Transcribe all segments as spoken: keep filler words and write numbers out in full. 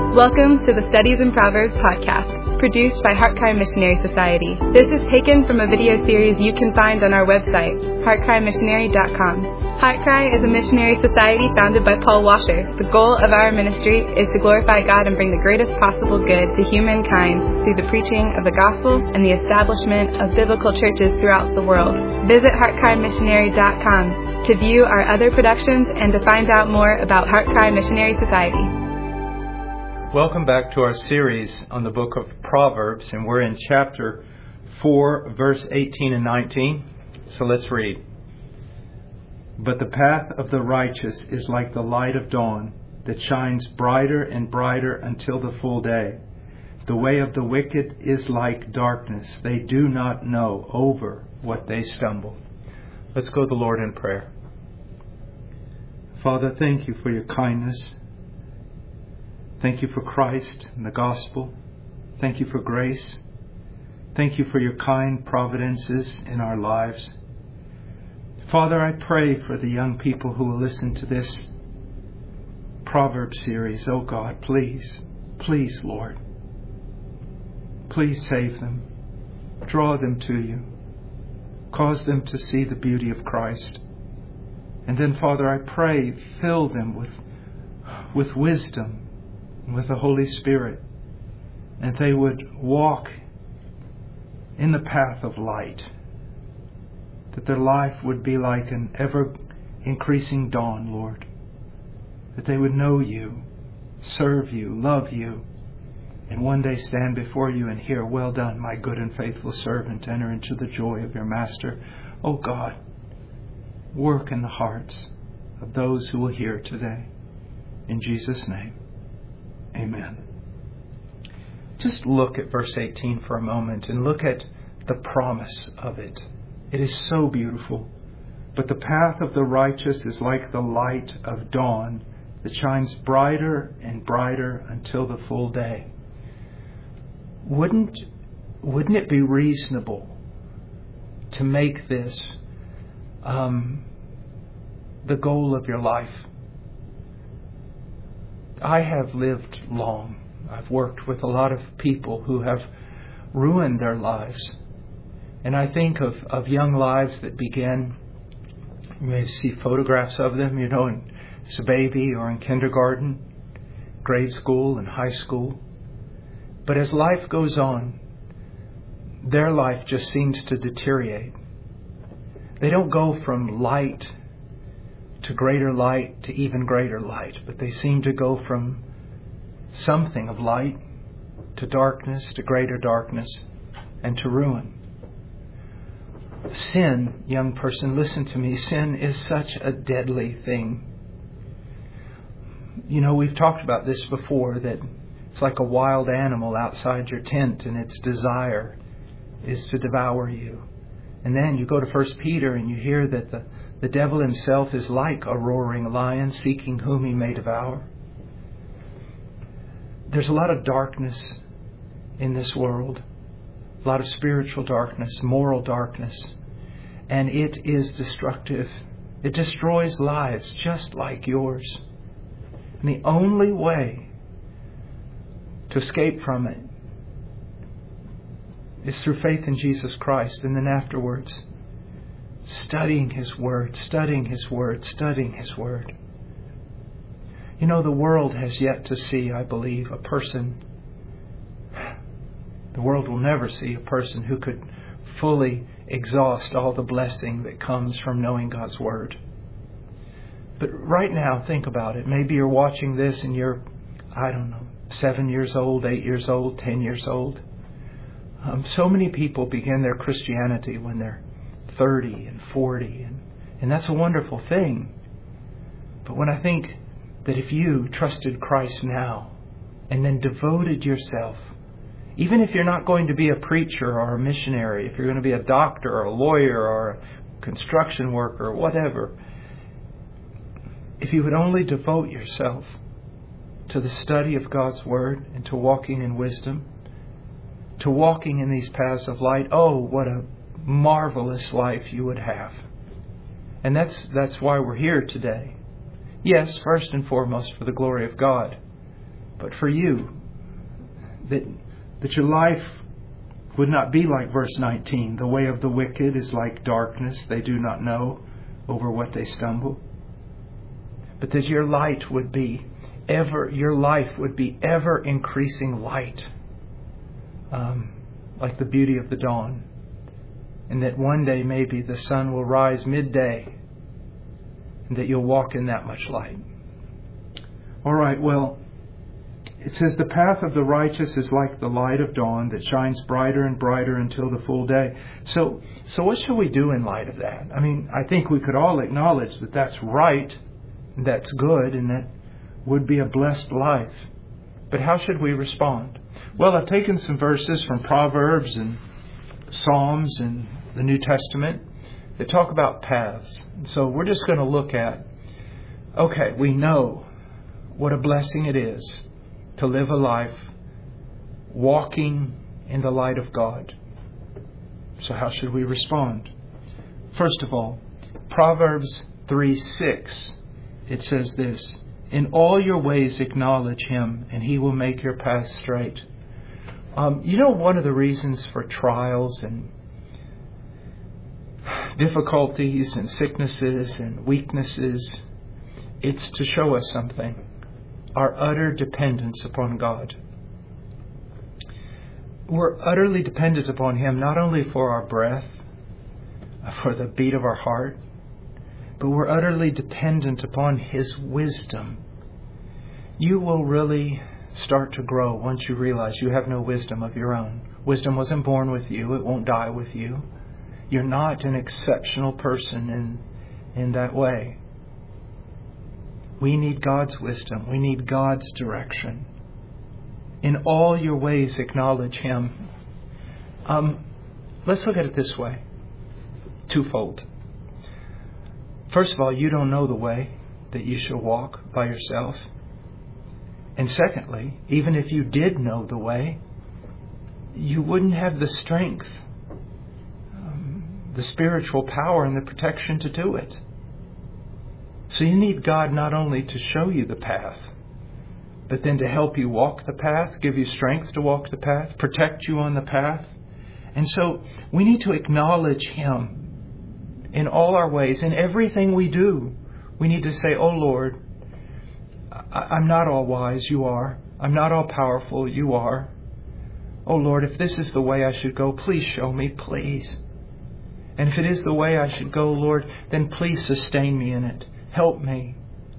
Welcome to the Studies in Proverbs podcast, produced by HeartCry Missionary Society. This is taken from a video series you can find on our website, heart cry missionary dot com. HeartCry is a missionary society founded by Paul Washer. The goal of our ministry is to glorify God and bring the greatest possible good to humankind through the preaching of the gospel and the establishment of biblical churches throughout the world. Visit heart cry missionary dot com to view our other productions and to find out more about HeartCry Missionary Society. Welcome back to our series on the book of Proverbs, and we're in chapter four, verse eighteen and nineteen. So let's read. But the path of the righteous is like the light of dawn that shines brighter and brighter until the full day. The way of the wicked is like darkness. They do not know over what they stumble. Let's go to the Lord in prayer. Father, thank you for your kindness. Thank you for Christ and the gospel. Thank you for grace. Thank you for your kind providences in our lives. Father, I pray for the young people who will listen to this Proverbs series. Oh God, please, please, Lord, please save them. Draw them to you. Cause them to see the beauty of Christ. And then, Father, I pray, fill them with, with wisdom, with the Holy Spirit, and they would walk in the path of light, that their life would be like an ever-increasing dawn, Lord, that they would know you, serve you, love you, and one day stand before you and hear, well done, my good and faithful servant, enter into the joy of your master. Oh God, work in the hearts of those who will hear today. In Jesus' name. Amen. Just look at verse eighteen for a moment and look at the promise of it. It is so beautiful. But the path of the righteous is like the light of dawn that shines brighter and brighter until the full day. Wouldn't, wouldn't it be reasonable to make this um, the goal of your life? I have lived long. I've worked with a lot of people who have ruined their lives. And I think of, of young lives that begin, you may see photographs of them, you know, in, as a baby or in kindergarten, grade school and high school. But as life goes on, their life just seems to deteriorate. They don't go from light to greater light to even greater light, but they seem to go from something of light to darkness to greater darkness and to ruin. Sin, young person, listen to me, sin is such a deadly thing. You know, we've talked about this before, that it's like a wild animal outside your tent and its desire is to devour you. And then you go to First Peter and you hear that the The devil himself is like a roaring lion, seeking whom he may devour. There's a lot of darkness in this world, a lot of spiritual darkness, moral darkness, and it is destructive. It destroys lives just like yours. And the only way to escape from it is through faith in Jesus Christ, and then afterwards studying His Word, studying His Word, studying His Word. You know, the world has yet to see, I believe, a person, the world will never see a person who could fully exhaust all the blessing that comes from knowing God's Word. But right now, think about it. Maybe you're watching this and you're, I don't know, seven years old, eight years old, ten years old. Um, so many people begin their Christianity when they're thirty and forty, and, and that's a wonderful thing. But when I think that if you trusted Christ now and then devoted yourself, even if you're not going to be a preacher or a missionary, if you're going to be a doctor or a lawyer or a construction worker or whatever, if you would only devote yourself to the study of God's Word and to walking in wisdom, to walking in these paths of light, oh, what a marvelous life you would have. And that's that's why we're here today. Yes, first and foremost for the glory of God. but for you. That, that your life would not be like verse nineteen. The way of the wicked is like darkness. They do not know over what they stumble. But that your light would be ever, your life would be ever increasing light. Um, like the beauty of the dawn. And that one day maybe the sun will rise midday. And that you'll walk in that much light. All right, well, it says the path of the righteous is like the light of dawn that shines brighter and brighter until the full day. So, so what shall we do in light of that? I mean, I think we could all acknowledge that that's right, and that's good, and that would be a blessed life. But how should we respond? Well, I've taken some verses from Proverbs and Psalms and the New Testament that talk about paths. And so we're just going to look at, okay, we know what a blessing it is to live a life walking in the light of God. So how should we respond? First of all, Proverbs three six, it says this, in all your ways acknowledge Him, and He will make your path straight. Um, you know, one of the reasons for trials and difficulties and sicknesses and weaknesses, it's to show us something. Our utter dependence upon God. We're utterly dependent upon Him, not only for our breath, for the beat of our heart, but we're utterly dependent upon His wisdom. You will really start to grow once you realize you have no wisdom of your own. Wisdom wasn't born with you. It won't die with you. You're not an exceptional person in, in that way. We need God's wisdom. We need God's direction. In all your ways, acknowledge Him. Um, let's look at it this way. Twofold. First of all, you don't know the way that you should walk by yourself. And secondly, even if you did know the way, you wouldn't have the strength, um, the spiritual power and the protection to do it. So you need God not only to show you the path, but then to help you walk the path, give you strength to walk the path, protect you on the path. And so we need to acknowledge Him in all our ways, in everything we do. We need to say, oh Lord, I'm not all wise, You are. I'm not all powerful, You are. Oh Lord, if this is the way I should go, please show me, please. And if it is the way I should go, Lord, then please sustain me in it. Help me.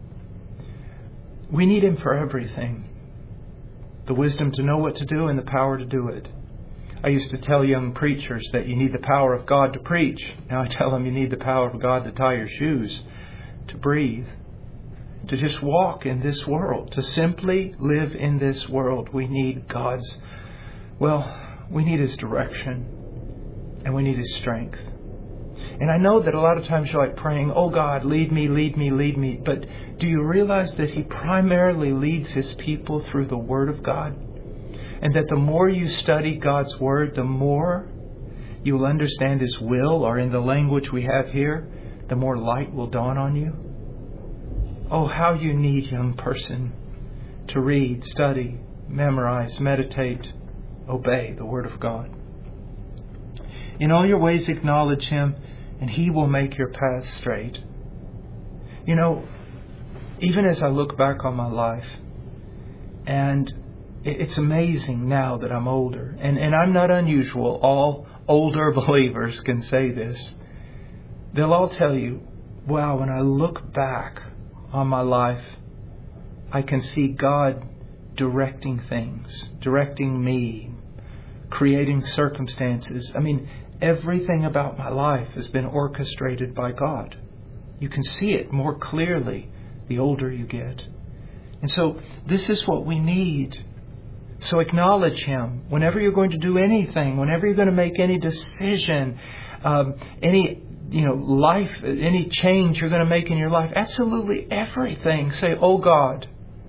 We need Him for everything. The wisdom to know what to do and the power to do it. I used to tell young preachers that you need the power of God to preach. Now I tell them you need the power of God to tie your shoes, to breathe, to just walk in this world, to simply live in this world. We need God's, well, we need His direction and we need His strength. And I know that a lot of times you're like praying, oh God, lead me, lead me, lead me. But do you realize that He primarily leads His people through the Word of God? And that the more you study God's Word, the more you will understand His will, or in the language we have here, the more light will dawn on you. Oh, how you need, young person, to read, study, memorize, meditate, obey the Word of God. In all your ways acknowledge Him, and He will make your path straight. You know, even as I look back on my life, and it's amazing now that I'm older, and, and I'm not unusual. All older believers can say this. They'll all tell you, wow, when I look back on my life, I can see God directing things, directing me, creating circumstances. I mean, everything about my life has been orchestrated by God. You can see it more clearly the older you get. And so this is what we need. So acknowledge Him whenever you're going to do anything, whenever you're going to make any decision, um, any you know life, any change you're going to make in your life. Absolutely everything. Say, oh God,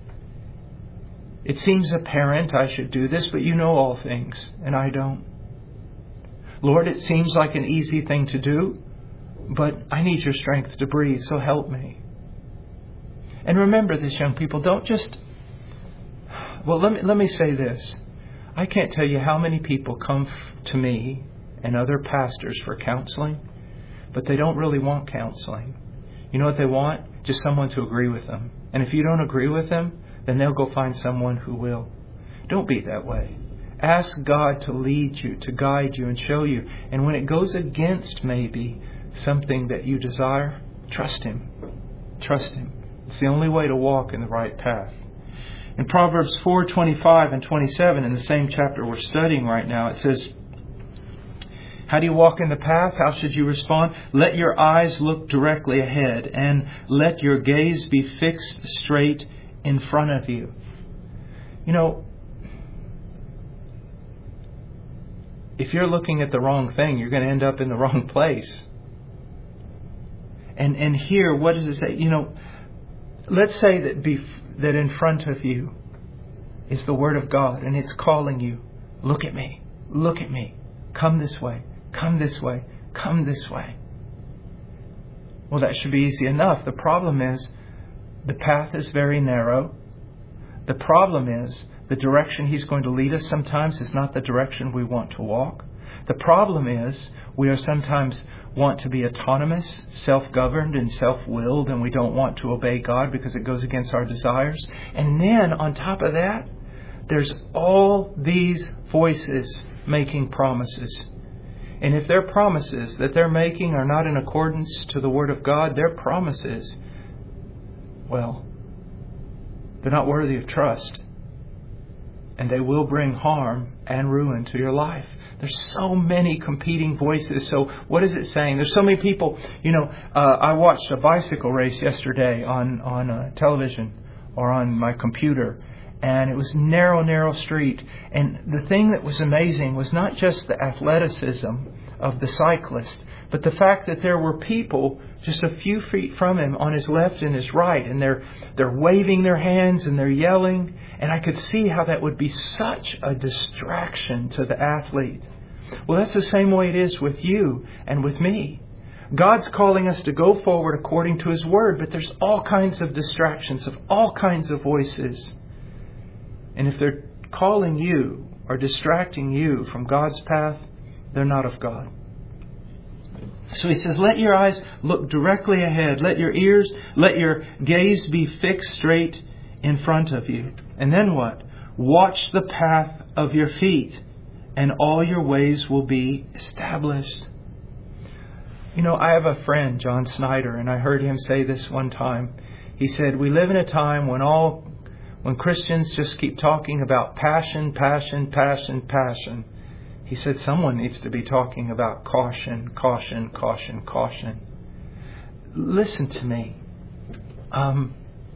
it seems apparent I should do this, but You know all things, and I don't. Lord, it seems like an easy thing to do, but I need Your strength to breathe, so help me. And remember this, young people, don't just Well, let me, let me say this. I can't tell you how many people come f- to me and other pastors for counseling, but they don't really want counseling. You know what they want? Just someone to agree with them. And if you don't agree with them, then they'll go find someone who will. Don't be that way. Ask God to lead you, to guide you and show you. And when it goes against maybe something that you desire, trust Him. Trust Him. It's the only way to walk in the right path. In Proverbs four twenty-five and twenty-seven, in the same chapter we're studying right now, it says, how do you walk in the path? How should you respond? Let your eyes look directly ahead, and let your gaze be fixed straight in front of you. You know, if you're looking at the wrong thing, you're going to end up in the wrong place. And and here, what does it say? You know, let's say that be, that in front of you is the Word of God, and it's calling you, look at me, look at me, come this way, come this way, come this way. Well, that should be easy enough. The problem is, the path is very narrow. The problem is, the direction He's going to lead us sometimes is not the direction we want to walk. The problem is, we are sometimes want to be autonomous, self-governed and self-willed, and we don't want to obey God because it goes against our desires. And then, on top of that, there's all these voices making promises. And if their promises that they're making are not in accordance to the Word of God, their promises, well, they're not worthy of trust. And they will bring harm and ruin to your life. There's so many competing voices. So what is it saying? There's so many people. You know, uh, I watched a bicycle race yesterday on, on uh, television or on my computer. And it was narrow, narrow street. And the thing that was amazing was not just the athleticism of the cyclist, but the fact that there were people just a few feet from him on his left and his right. And they're they're waving their hands and they're yelling. And I could see how that would be such a distraction to the athlete. Well, that's the same way it is with you and with me. God's calling us to go forward according to His Word, but there's all kinds of distractions of all kinds of voices. And if they're calling you or distracting you from God's path, they're not of God. So He says, let your eyes look directly ahead. Let your ears, let your gaze be fixed straight in front of you. And then what? Watch the path of your feet, and all your ways will be established. You know, I have a friend, John Snyder, and I heard him say this one time. He said, we live in a time when all When Christians just keep talking about passion, passion, passion, passion. He said someone needs to be talking about caution, caution, caution, caution. Listen to me. Um,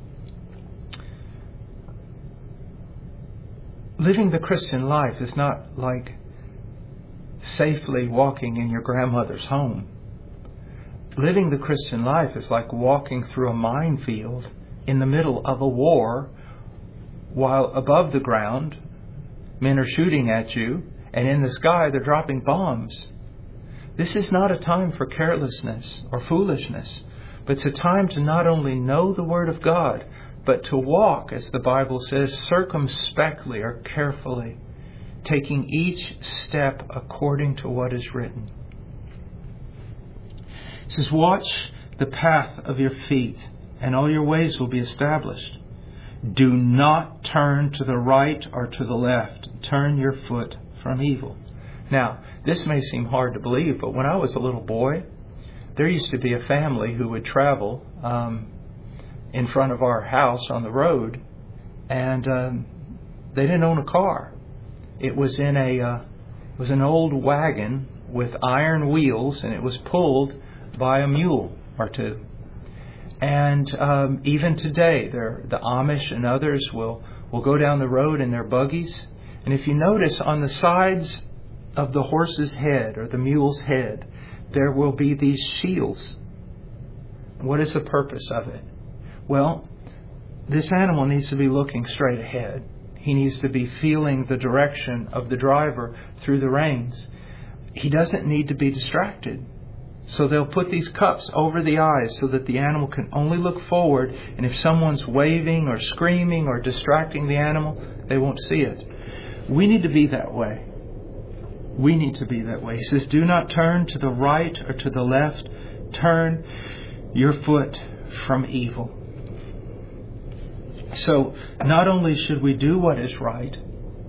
living the Christian life is not like safely walking in your grandmother's home. Living the Christian life is like walking through a minefield in the middle of a war, while above the ground, men are shooting at you, and in the sky they're dropping bombs. This is not a time for carelessness or foolishness, but it's a time to not only know the Word of God, but to walk, as the Bible says, circumspectly or carefully, taking each step according to what is written. It says, watch the path of your feet, and all your ways will be established. Do not turn to the right or to the left. Turn your foot from evil. Now, this may seem hard to believe, but when I was a little boy, there used to be a family who would travel um, in front of our house on the road, and um, they didn't own a car. It was in a uh, it was an old wagon with iron wheels, and it was pulled by a mule or two. And um, even today, the Amish and others will, will go down the road in their buggies. And if you notice, on the sides of the horse's head or the mule's head, there will be these shields. What is the purpose of it? Well, this animal needs to be looking straight ahead. He needs to be feeling the direction of the driver through the reins. He doesn't need to be distracted. So they'll put these cups over the eyes so that the animal can only look forward. And if someone's waving or screaming or distracting the animal, they won't see it. We need to be that way. We need to be that way. He says, do not turn to the right or to the left. Turn your foot from evil. So not only should we do what is right,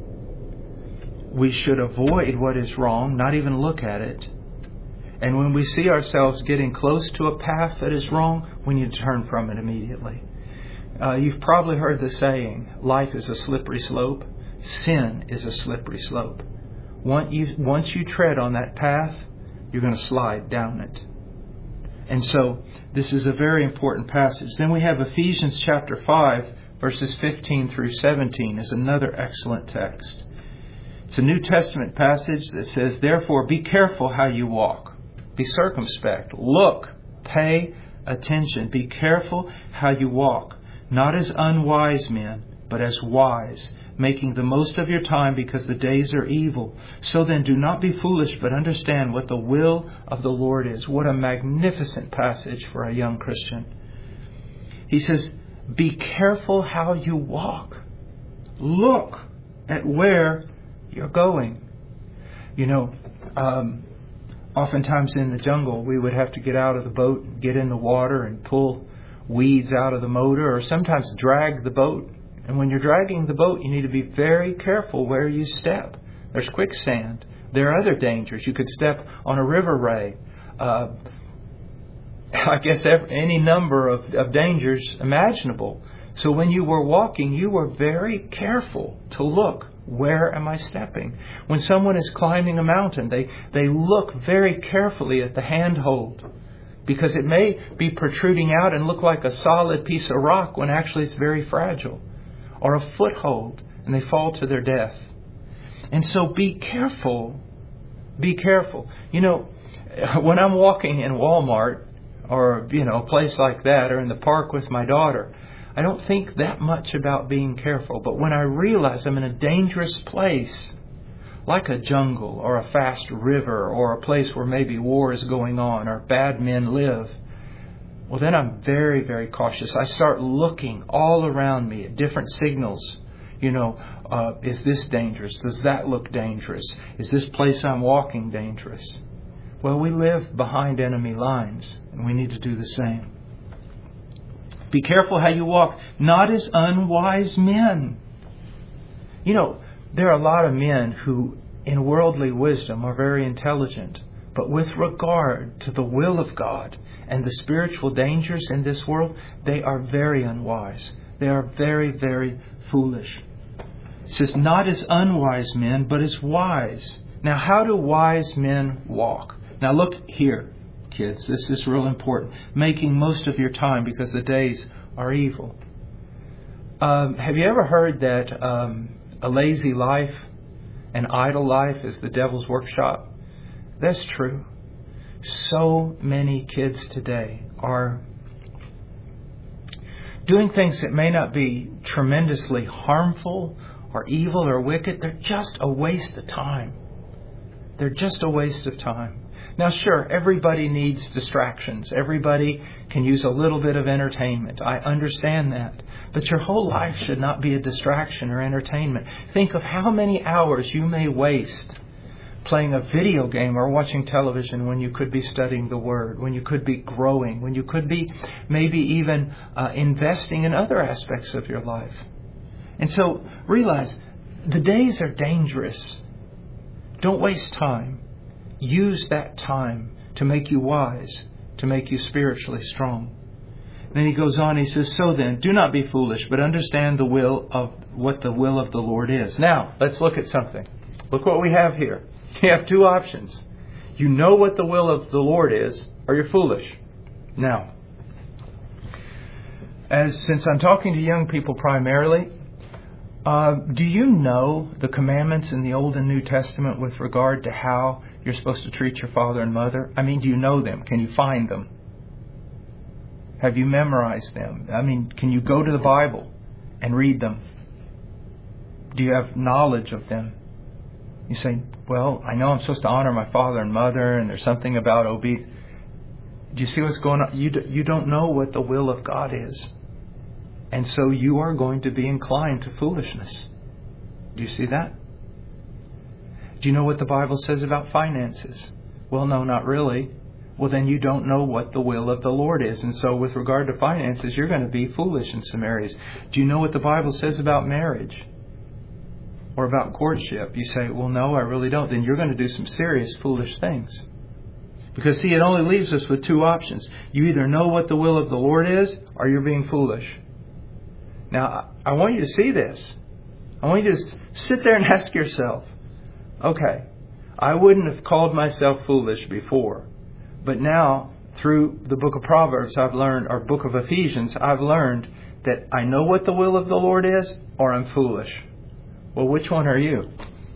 we should avoid what is wrong, not even look at it. And when we see ourselves getting close to a path that is wrong, we need to turn from it immediately. Uh, you've probably heard the saying, life is a slippery slope. Sin is a slippery slope. Once you, once you tread on that path, you're going to slide down it. And so this is a very important passage. Then we have Ephesians chapter five, verses fifteen through seventeen is another excellent text. It's a New Testament passage that says, therefore, be careful how you walk. Be circumspect. Look. Pay attention. Be careful how you walk. Not as unwise men, but as wise, making the most of your time because the days are evil. So then do not be foolish, but understand what the will of the Lord is. What a magnificent passage for a young Christian. He says, be careful how you walk. Look at where you're going. You know, um, oftentimes in the jungle, we would have to get out of the boat, and get in the water and pull weeds out of the motor, or sometimes drag the boat. And when you're dragging the boat, you need to be very careful where you step. There's quicksand. There are other dangers. You could step on a river ray. Uh, I guess any number of, of dangers imaginable. So when you were walking, you were very careful to look. Where am I stepping? When someone is climbing a mountain, they, they look very carefully at the handhold, because it may be protruding out and look like a solid piece of rock when actually it's very fragile. Or a foothold, and they fall to their death. And so be careful. Be careful. You know, when I'm walking in Walmart or, you know, a place like that, or in the park with my daughter, I don't think that much about being careful. But when I realize I'm in a dangerous place, like a jungle or a fast river or a place where maybe war is going on or bad men live, well, then I'm very, very cautious. I start looking all around me at different signals. You know, uh, is this dangerous? Does that look dangerous? Is this place I'm walking dangerous? Well, we live behind enemy lines, and we need to do the same. Be careful how you walk, not as unwise men. You know, there are a lot of men who, in worldly wisdom, are very intelligent. But with regard to the will of God and the spiritual dangers in this world, they are very unwise. They are very, very foolish. It says, not as unwise men, but as wise. Now, how do wise men walk? Now, look here, kids. This is real important. Making most of your time because the days are evil. Um, have you ever heard that um, a lazy life, an idle life is the devil's workshop? That's true. So many kids today are doing things that may not be tremendously harmful or evil or wicked. They're just a waste of time. They're just a waste of time. Now, sure, everybody needs distractions. Everybody can use a little bit of entertainment. I understand that. But your whole life should not be a distraction or entertainment. Think of how many hours you may waste playing a video game or watching television when you could be studying the Word, when you could be growing, when you could be maybe even uh, investing in other aspects of your life. And so realize the days are dangerous. Don't waste time. Use that time to make you wise, to make you spiritually strong. Then he goes on, he says, so then, do not be foolish, but understand the will of what the will of the Lord is. Now, let's look at something. Look what we have here. You have two options. You know what the will of the Lord is, or you're foolish. Now, as since I'm talking to young people primarily, uh, do you know the commandments in the Old and New Testament with regard to how you're supposed to treat your father and mother? I mean, do you know them? Can you find them? Have you memorized them? I mean, can you go to the Bible and read them? Do you have knowledge of them? You say, well, I know I'm supposed to honor my father and mother, and there's something about obedience. Do you see what's going on? You, do, you don't know what the will of God is. And so you are going to be inclined to foolishness. Do you see that? Do you know what the Bible says about finances? Well, no, not really. Well, then you don't know what the will of the Lord is. And so with regard to finances, you're going to be foolish in some areas. Do you know what the Bible says about marriage? Or about courtship? You say, well, no, I really don't. Then you're going to do some serious foolish things. Because, see, it only leaves us with two options. You either know what the will of the Lord is, or you're being foolish. Now, I want you to see this. I want you to sit there and ask yourself, okay, I wouldn't have called myself foolish before. But now, through the book of Proverbs, I've learned, or book of Ephesians, I've learned that I know what the will of the Lord is, or I'm foolish. Well, which one are you?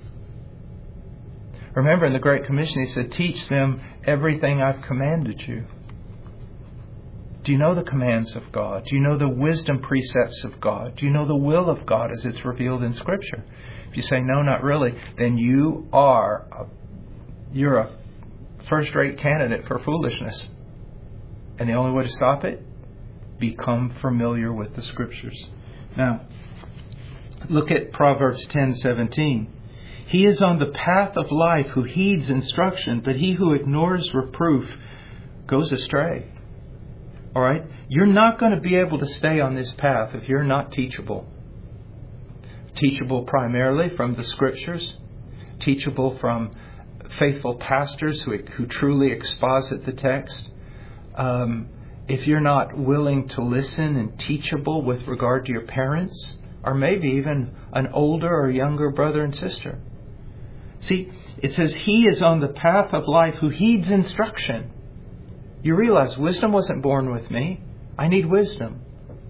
Remember in the Great Commission, He said, teach them everything I've commanded you. Do you know the commands of God? Do you know the wisdom precepts of God? Do you know the will of God as it's revealed in Scripture? If you say, no, not really, then you are a, you're a first-rate candidate for foolishness. And the only way to stop it? Become familiar with the Scriptures. Now, look at Proverbs ten seventeen. He is on the path of life who heeds instruction, but he who ignores reproof goes astray. All right? You're not going to be able to stay on this path if you're not teachable. Teachable primarily from the Scriptures. Teachable from faithful pastors who, who truly exposit the text. Um, if you're not willing to listen and teachable with regard to your parents, or maybe even an older or younger brother and sister. See, it says, he is on the path of life who heeds instruction. You realize wisdom wasn't born with me. I need wisdom.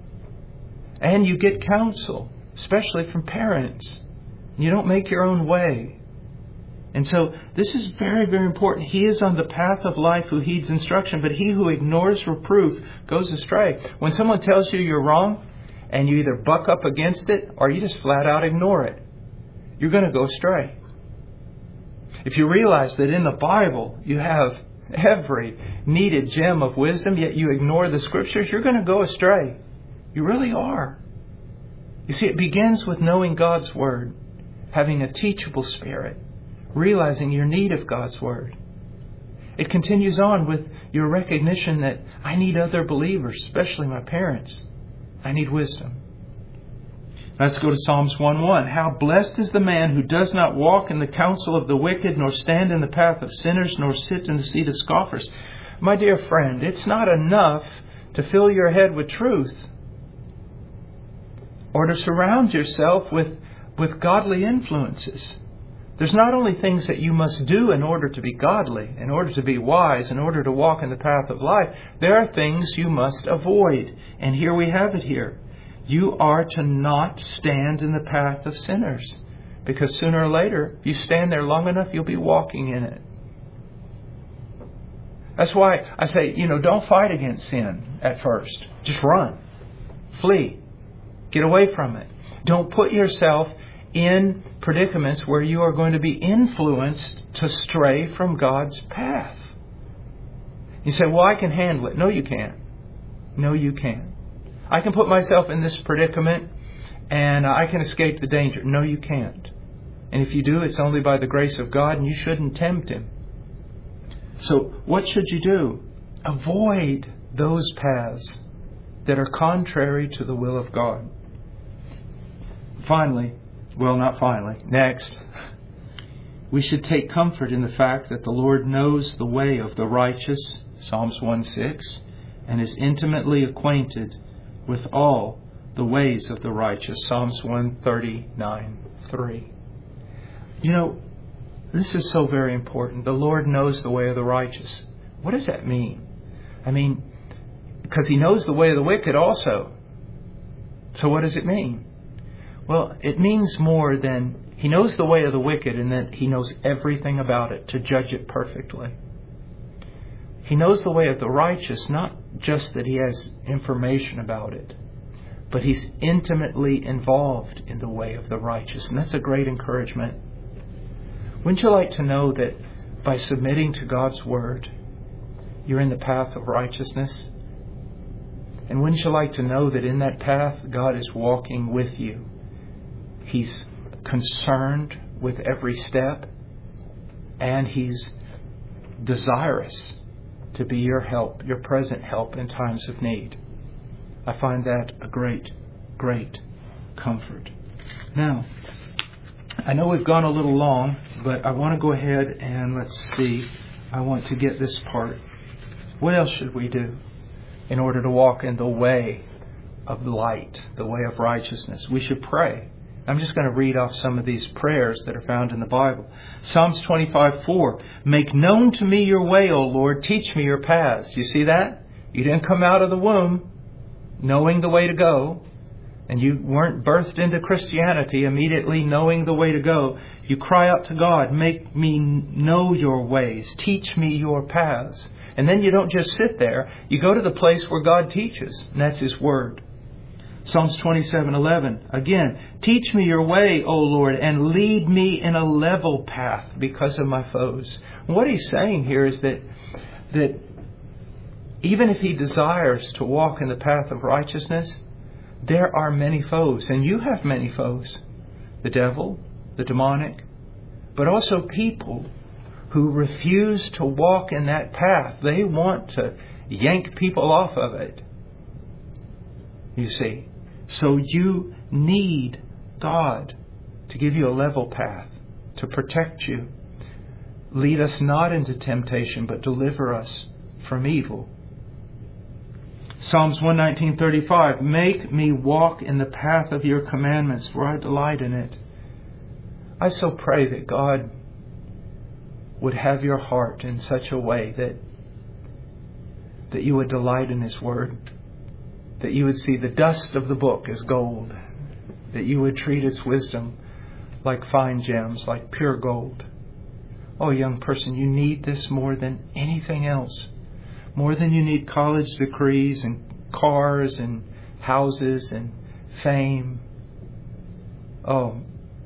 And you get counsel, especially from parents. You don't make your own way. And so this is very, very important. He is on the path of life who heeds instruction, but he who ignores reproof goes astray. When someone tells you you're wrong, and you either buck up against it or you just flat out ignore it, you're going to go astray. If you realize that in the Bible you have every needed gem of wisdom, yet you ignore the Scriptures, you're going to go astray. You really are. You see, it begins with knowing God's Word, having a teachable spirit, realizing your need of God's Word. It continues on with your recognition that I need other believers, especially my parents. I need wisdom. Let's go to Psalms one one. How blessed is the man who does not walk in the counsel of the wicked, nor stand in the path of sinners, nor sit in the seat of scoffers. My dear friend, it's not enough to fill your head with truth or to surround yourself with, with godly influences. There's not only things that you must do in order to be godly, in order to be wise, in order to walk in the path of life. There are things you must avoid. And here we have it here. You are to not stand in the path of sinners. Because sooner or later, if you stand there long enough, you'll be walking in it. That's why I say, you know, don't fight against sin at first. Just run. Flee. Get away from it. Don't put yourself in predicaments where you are going to be influenced to stray from God's path. You say, well, I can handle it. No, you can't. No, you can't. I can put myself in this predicament and I can escape the danger. No, you can't. And if you do, it's only by the grace of God, and you shouldn't tempt Him. So what should you do? Avoid those paths that are contrary to the will of God. Finally, well, not finally, next, we should take comfort in the fact that the Lord knows the way of the righteous, Psalms one six, and is intimately acquainted with all the ways of the righteous, Psalms one thirty-nine three. You know, this is so very important. The Lord knows the way of the righteous. What does that mean? I mean, because He knows the way of the wicked also. So what does it mean? Well, it means more than He knows the way of the wicked and that He knows everything about it to judge it perfectly. He knows the way of the righteous, not just that He has information about it, but He's intimately involved in the way of the righteous. And that's a great encouragement. Wouldn't you like to know that by submitting to God's Word, You're in the path of righteousness. And wouldn't you like to know that in that path, God is walking with you? He's concerned with every step, and He's desirous to be your help, your present help in times of need. I find that a great, great comfort. Now, I know we've gone a little long, but I want to go ahead and let's see. I want to get this part. What else should we do in order to walk in the way of light, the way of righteousness? We should pray. I'm just going to read off some of these prayers that are found in the Bible. Psalms twenty-five four. Make known to me your way, O Lord. Teach me your paths. You see that? You didn't come out of the womb knowing the way to go. And you weren't birthed into Christianity immediately knowing the way to go. You cry out to God, make me know your ways. Teach me your paths. And then you don't just sit there. You go to the place where God teaches. And that's His Word. Psalms twenty-seven eleven. Again, teach me your way, O Lord, and lead me in a level path because of my foes. What he's saying here is that, that even if he desires to walk in the path of righteousness, there are many foes, and you have many foes. The devil, the demonic, but also people who refuse to walk in that path. They want to yank people off of it. You see. So you need God to give you a level path, to protect you. Lead us not into temptation, but deliver us from evil. Psalms one nineteen thirty-five. Make me walk in the path of your commandments, for I delight in it. I so pray that God would have your heart in such a way that, that you would delight in His Word. That you would see the dust of the book as gold. That you would treat its wisdom like fine gems, like pure gold. Oh, young person, you need this more than anything else. More than you need college degrees and cars and houses and fame. Oh,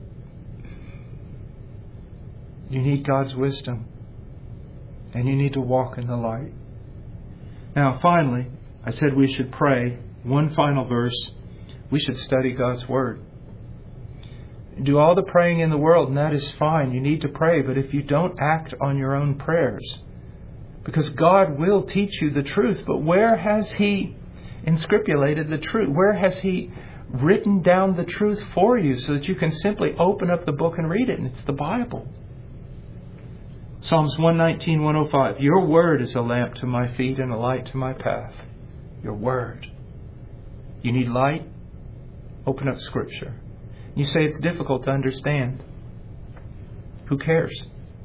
you need God's wisdom. And you need to walk in the light. Now, finally, I said we should pray. One final verse. We should study God's Word. Do all the praying in the world, and that is fine. You need to pray. But if you don't act on your own prayers, because God will teach you the truth, but where has He inscripturated the truth? Where has He written down the truth for you so that you can simply open up the book and read it? And it's the Bible. Psalms one nineteen, one oh five. Your Word is a lamp to my feet and a light to my path. Your Word. You need light? Open up Scripture. You say it's difficult to understand. Who cares?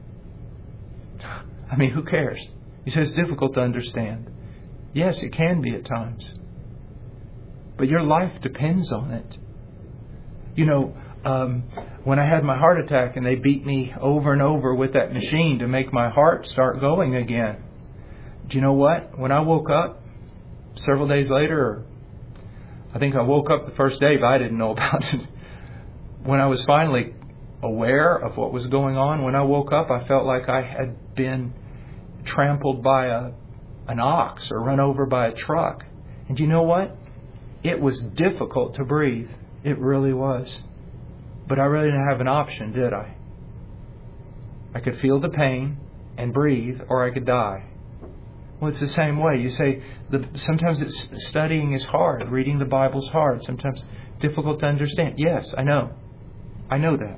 I mean, who cares? You say it's difficult to understand. Yes, it can be at times. But your life depends on it. You know, um, when I had my heart attack and they beat me over and over with that machine to make my heart start going again. Do you know what? When I woke up several days later, or I think I woke up the first day, but I didn't know about it. When I was finally aware of what was going on, when I woke up, I felt like I had been trampled by a an ox or run over by a truck. And you know what? It was difficult to breathe. It really was. But I really didn't have an option, did I? I could feel the pain and breathe, or I could die. Well, it's the same way. You say, the, sometimes it's, studying is hard. Reading the Bible's hard. Sometimes difficult to understand. Yes, I know. I know that.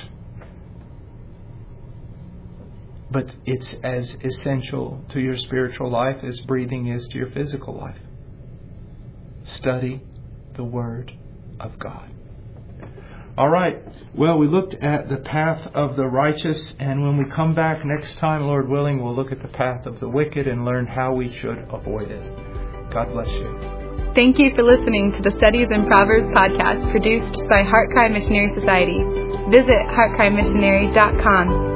But it's as essential to your spiritual life as breathing is to your physical life. Study the Word of God. All right. Well, we looked at the path of the righteous, and when we come back next time, Lord willing, we'll look at the path of the wicked and learn how we should avoid it. God bless you. Thank you for listening to the Studies in Proverbs podcast produced by Heart Cry Missionary Society. Visit heart cry missionary dot com.